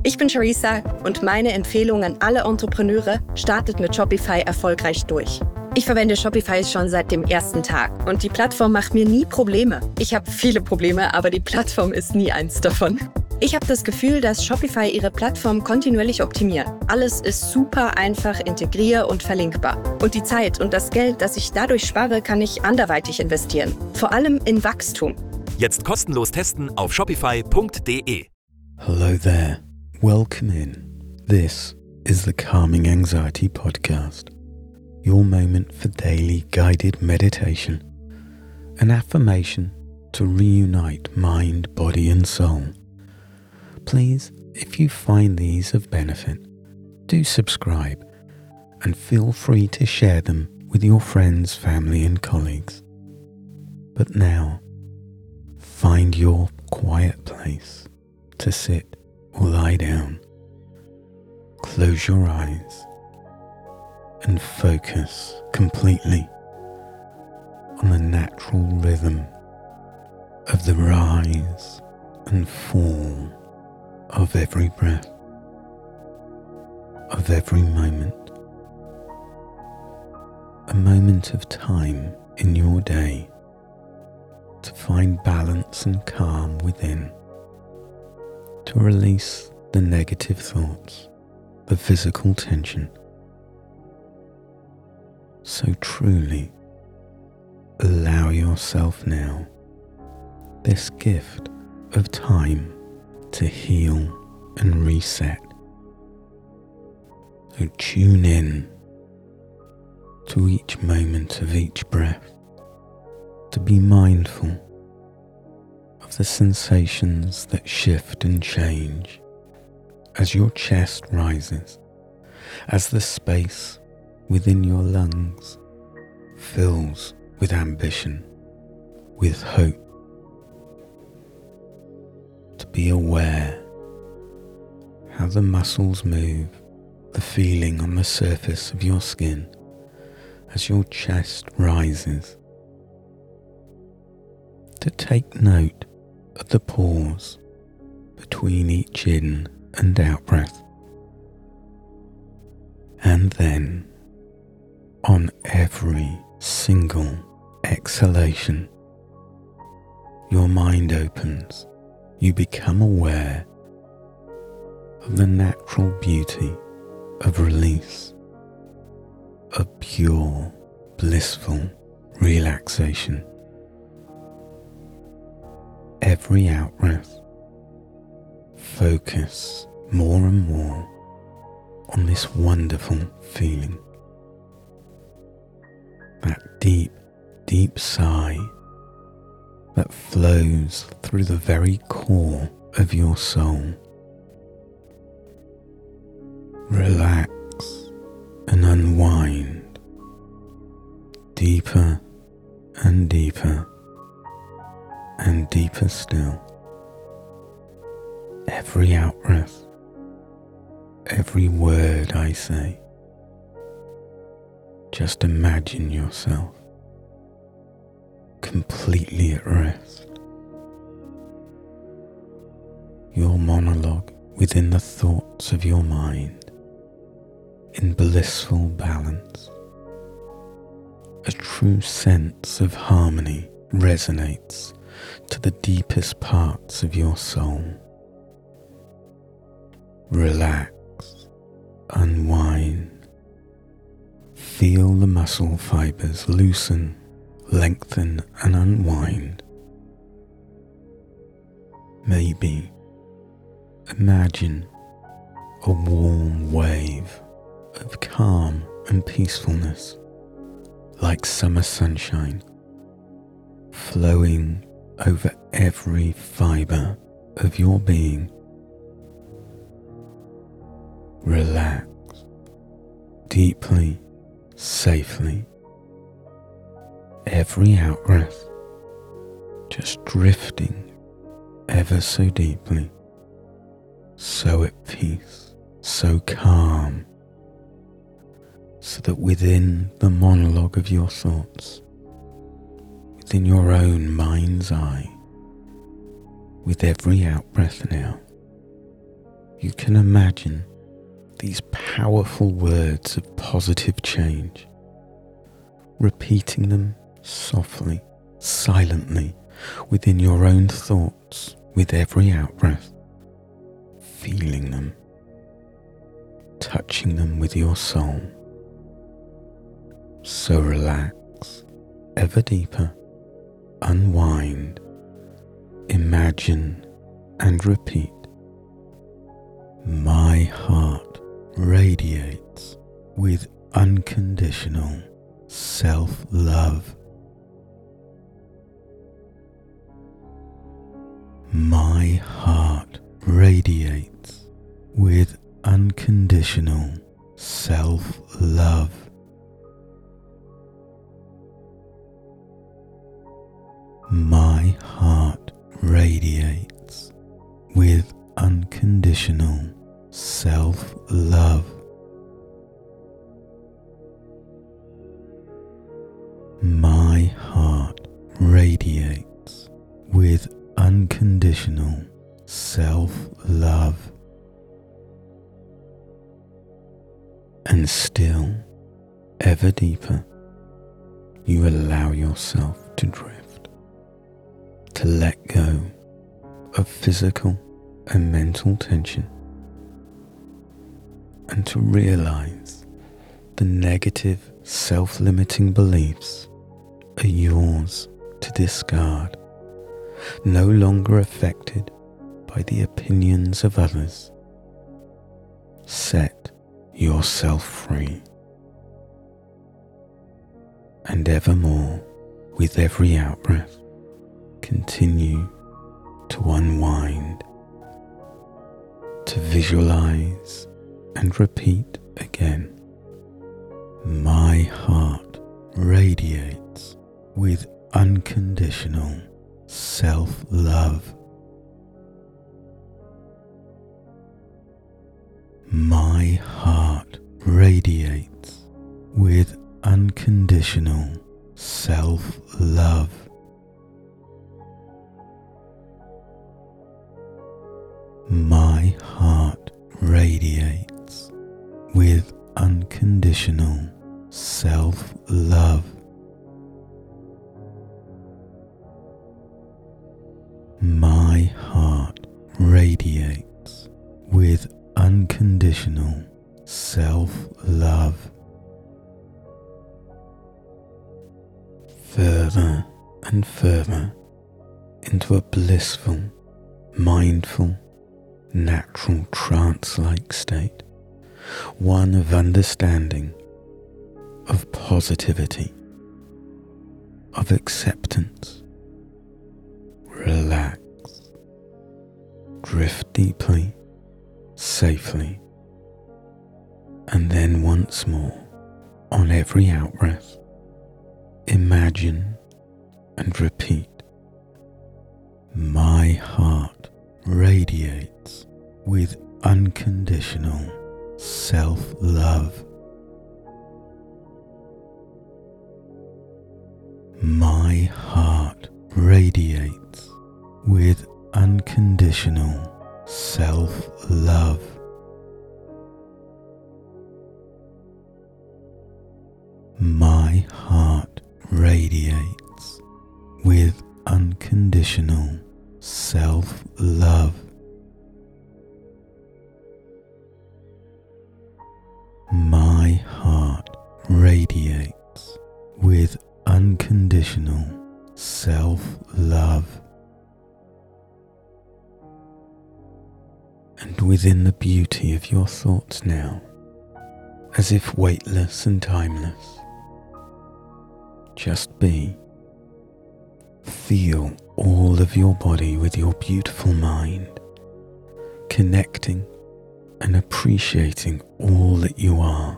Ich bin Charissa und meine Empfehlung an alle Entrepreneure: startet mit Shopify erfolgreich durch. Ich verwende Shopify schon seit dem ersten Tag und die Plattform macht mir nie Probleme. Ich habe viele Probleme, aber die Plattform ist nie eins davon. Ich habe das Gefühl, dass Shopify ihre Plattform kontinuierlich optimiert. Alles ist super einfach integrier- und verlinkbar. Und die Zeit und das Geld, das ich dadurch spare, kann ich anderweitig investieren. Vor allem in Wachstum. Jetzt kostenlos testen auf shopify.de. Hello there. Welcome in. This is the Calming Anxiety Podcast, your moment for daily guided meditation, an affirmation to reunite mind, body and soul. Please, if you find these of benefit, do subscribe and feel free to share them with your friends, family and colleagues. But now, find your quiet place to sit or lie down. Close your eyes and focus completely on the natural rhythm of the rise and fall of every breath, of every moment. A moment of time in your day to find balance and calm within, to release the negative thoughts, the physical tension. So truly allow yourself now this gift of time to heal and reset. So tune in to each moment of each breath, to be mindful of the sensations that shift and change as your chest rises, as the space within your lungs fills with ambition, with hope. To be aware how the muscles move, the feeling on the surface of your skin as your chest rises. To take note of the pause between each in and out breath. And then, on every single exhalation, your mind opens. You become aware of the natural beauty of release, of pure, blissful relaxation. Every out-breath, focus more and more on this wonderful feeling. That deep, deep sigh that flows through the very core of your soul. Relax and unwind deeper and deeper and deeper still. Every out-breath, every word I say, just imagine yourself completely at rest. Your monologue within the thoughts of your mind in blissful balance. A true sense of harmony resonates to the deepest parts of your soul. Relax, unwind, feel the muscle fibers loosen, lengthen and unwind. Maybe imagine a warm wave of calm and peacefulness, like summer sunshine, flowing over every fiber of your being. Relax deeply, safely. Every out-breath just drifting ever so deeply, so at peace, so calm, so that within the monologue of your thoughts, within your own mind's eye, with every out-breath now, you can imagine these powerful words of positive change, repeating them softly, silently, within your own thoughts with every out-breath, feeling them, touching them with your soul. So relax, ever deeper, unwind, imagine and repeat. My heart radiates with unconditional self-love. My heart radiates with unconditional self-love. My heart radiates with unconditional self-love. My heart radiates with unconditional self-love. And still, ever deeper, you allow yourself to drift, to let go of physical and mental tension, and to realize the negative self-limiting beliefs are yours to discard, no longer affected by the opinions of others. Set yourself free. And evermore, with every out-breath, continue to unwind, to visualize and repeat again. My heart radiates with unconditional self-love. My heart radiates with unconditional self-love. My heart radiates with unconditional self-love. My heart radiates with unconditional self-love. Further and further into a blissful, mindful, natural trance-like state, one of understanding, of positivity, of acceptance. Relax, drift deeply, safely, and then once more, on every out-breath, imagine and repeat. My heart radiates with unconditional self-love. My heart radiates with unconditional self-love. My heart radiates with unconditional self-love. My heart radiates with unconditional self-love. And within the beauty of your thoughts now, as if weightless and timeless, just be. Feel all of your body with your beautiful mind, connecting and appreciating all that you are.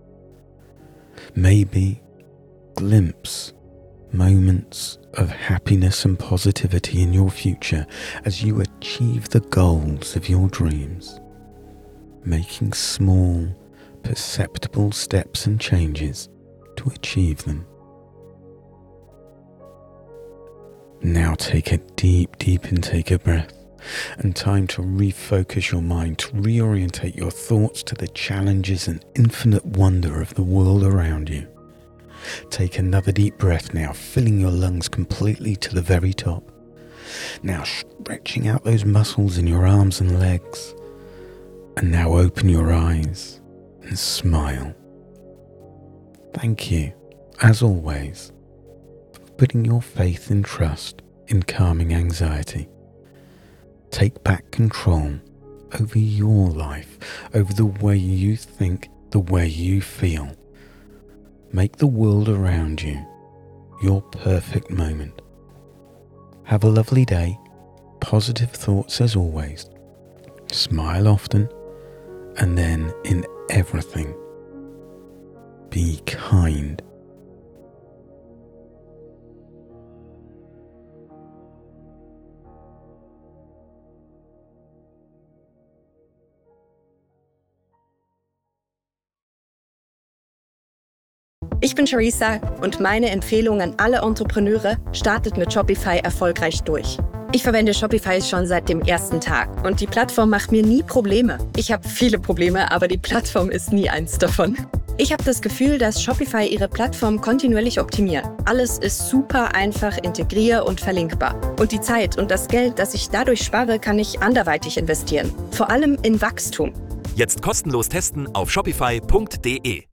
Maybe glimpse moments of happiness and positivity in your future as you achieve the goals of your dreams, making small, perceptible steps and changes to achieve them. Now take a deep intake of breath, and time to refocus your mind, to reorientate your thoughts to the challenges and infinite wonder of the world around you. Take another deep breath now, filling your lungs completely to the very top. Now stretching out those muscles in your arms and legs. And now open your eyes and smile. Thank you, as always, for putting your faith and trust in calming anxiety. Take back control over your life, over the way you think, the way you feel. Make the world around you your perfect moment. Have a lovely day, positive thoughts as always. Smile often, and then in everything, be kind. Ich bin Charissa und meine Empfehlung an alle Entrepreneure: startet mit Shopify erfolgreich durch. Ich verwende Shopify schon seit dem ersten Tag und die Plattform macht mir nie Probleme. Ich habe viele Probleme, aber die Plattform ist nie eins davon. Ich habe das Gefühl, dass Shopify ihre Plattform kontinuierlich optimiert. Alles ist super einfach integrier- und verlinkbar. Und die Zeit und das Geld, das ich dadurch spare, kann ich anderweitig investieren. Vor allem in Wachstum. Jetzt kostenlos testen auf shopify.de.